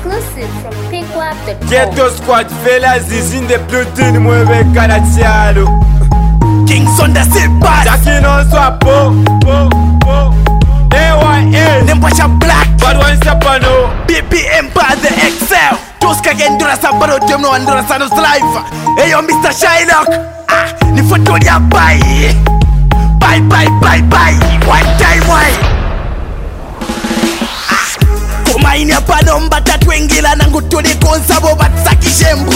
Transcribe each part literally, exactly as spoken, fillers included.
Exclusive from Pickwap dot com. Ghetto Squad fellas is in the building, mueve caraccialo. Kings on the Silpas. Jackie non so po, po, po. A Y A Nembasha Black. Bad one sapano. B P M by the Excel. Tuska gendura sabaro demno andura sanos life. Hey yo Mister Shylock. Ah, ni photo ya bye. Bye bye bye bye. One time why? Kumaini hapa nomba tatwengila nangu tuli konsabo batsaki shembu.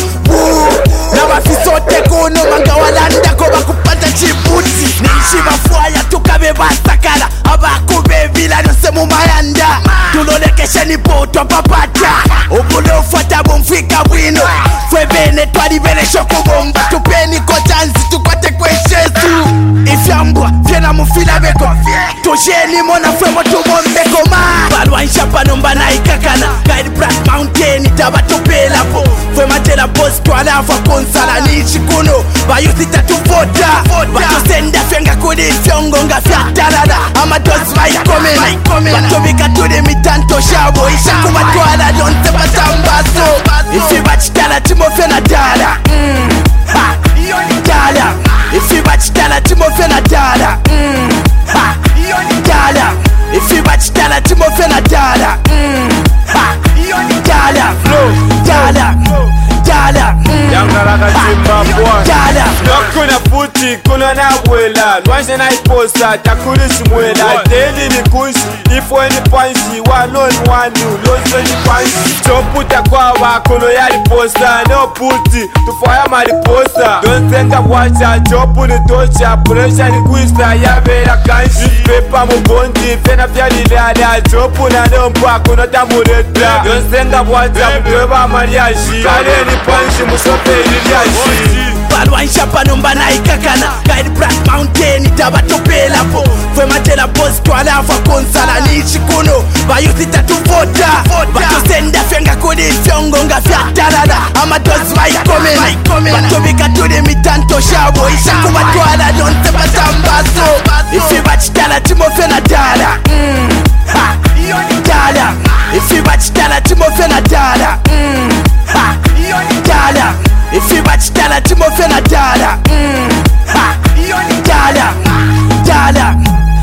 Na wafisote kuno manga walanda ko bakupata chibuti. Nishi bafuaya tukabe basakala abakube vila nose mu mayanda. Tulolekeshe ni poto papata. Obulo fata bomfika bwino. Fwe bene twali bene shoko bomba. Tupeni ko chansi tukwate kwe shesu. Ifyambwa vyena mufila beko. Tosheni mona fwe motu bombeko ma. Balwa nshapa nomba na ikakana. Guide Black Mountain itaba tupela po. Fwe matela boss kwa lafa konsala nichi kuno. Bayuthi tatu vota. Bato senda fenga kudi fyongo nga fyatalala. Ama dozi maikomena. Bato bika tude mitanto shabo. Isha kubatwala donte batambaso. Ifi bachitala timofe na dala. Mm. Ha. Dala. Ifi bachitala timofe na dala. Mm. Ha. Dala. Ifi bachitala timofe na dala. Mm. Ha. Dala. Dala. Dala. Yangara kachimba boy. Dala. Kuna futi, kuna na wela. Lwanshe na iposa, takuri shmwela. Daily ni kushi, ifo ni panshi. Walon wanu, loso ni panshi. Choputa kwa wakono ya iposa. No puti, tufaya mariposa. Don't send a watcha, chopu ni tocha. Pressure ni kuista, ya vera kanshi. Pepa mubondi, fena fya lilala. Chopu na nompa, kuna tamureta. Don't send a watcha, mtueba mariashi. Kale ni panshi, musope iliashi. Balwa nshapa nomba na ikakana. Guide Black Mountain itaba tupela po. Fwe matela boss kwa lafa konsala nichi kuno. Bayuthi tatu vota. Bato senda fenga kudi fyongo nga fyatalala. Ama dozi maikomena. Bato bika tude mitanto shabo. Isha kubatwala donte batambaso. Ifi bachitala timofe na dala. Mm. Ha. Dala. Ifi bachitala timofe na dala. Mm. Ha. Dala. Ifi bachitala timofe na dala. Mm. Ha. Dala. Dala.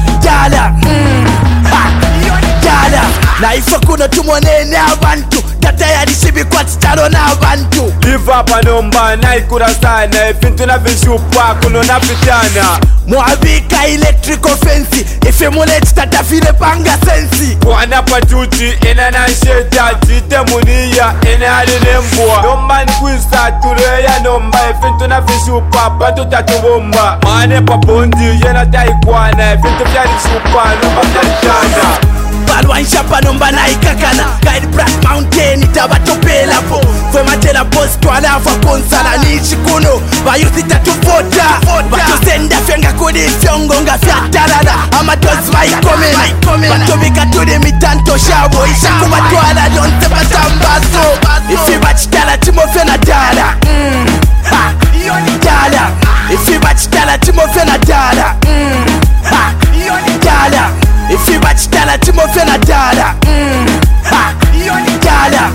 Dala. Mm. Ha. Dala. Na ifo kuno tumonene abantu. Tata ya dishibi kwa titalo na abantu. Live up anomba na ikura sana. Ifintu na vishupa kuno na pitana. Mwabika electrical fence. Ife mule tata file panga sensi. Wana patuti ena na sheta. Tite munia ena alinembwa. Nomba ni kuisa tureya nomba. Ifintu na vishupa bantu tatu bomba. Mane papondi yena taikwana. Ifintu vya vishupa nomba vya litana. Balwa nshapa nomba na ikakana. Guide Black Mountain itaba tupela po. Fwe matela boss kwa lafa konsala nichi kuno. Bayuthi tatu vota. Bato senda fenga kudi fyongo nga fyatalala. Ama dozi maikomena. Bato bika tude mitanto shabo. Isha kubatwala donte batambaso. Ifi bachitala timofe na dala. Mm. Ha. Dala. Ifi bachitala timofe na dala. Mm. Ha. Dala. Ifi bachitala timofe na dala. Mm. Ha. Dala.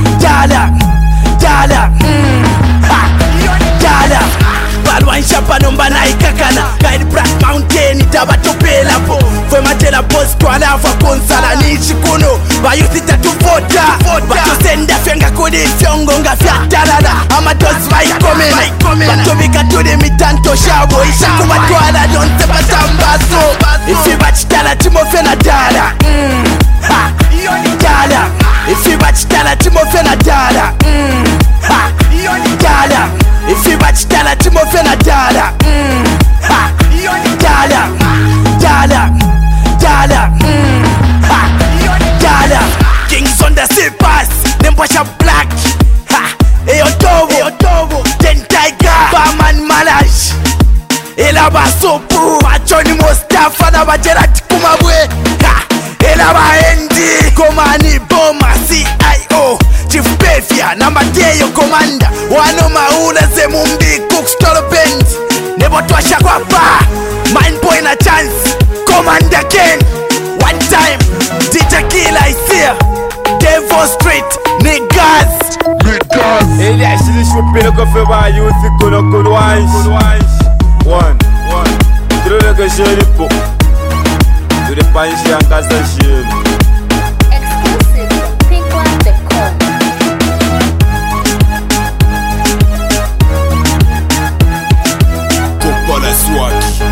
Dala. Dala. Mm. Ha. Dala. Balwa nshapa nomba na ikakana. Guide Black Mountain itaba tupela po. Fwe matela boss kwa lafa konsala nichi kuno. Bayuthi tatu vota. Bato senda fenga kudi fyongo nga fyatalala. Ama dozi maikomena. Bato bika tude mitanto shabo. Isha kubatwala donte batambaso. Ifi bachitala timofe na dala. Mm. Ha. Dala. Ifi bachitala timofe na dala. Mm. Ha. Dala. Ifi bachitala timofe na dala. Mm. Ha. Dala. Dala. Dala. Mm. Ha. Dala. Kings on the Silpas. Nembasha Black. Ha. Eyo Tobo. Eyo Tobo. Ten Tiger. Barman Malash. Elaba Sopu. Machoni Mustafa na Bajerati Kumabwe. Ha. Elaba Endi. Komani Boma C I O. Chief Befia. Number Teyo Commander. Wano maula zemumbi. Cook Stolo Benz. Nebo twasha kwa pa. Mind boy na chance. Commander Ken. One time. D J Killa is here. Devil Street. Nigga. Big of a youth, kuno kuno wise. One, one. Through the Sheripo. To the Panshi and Casashim. Exclusive from Pinkwap dot com. Kopala Swag.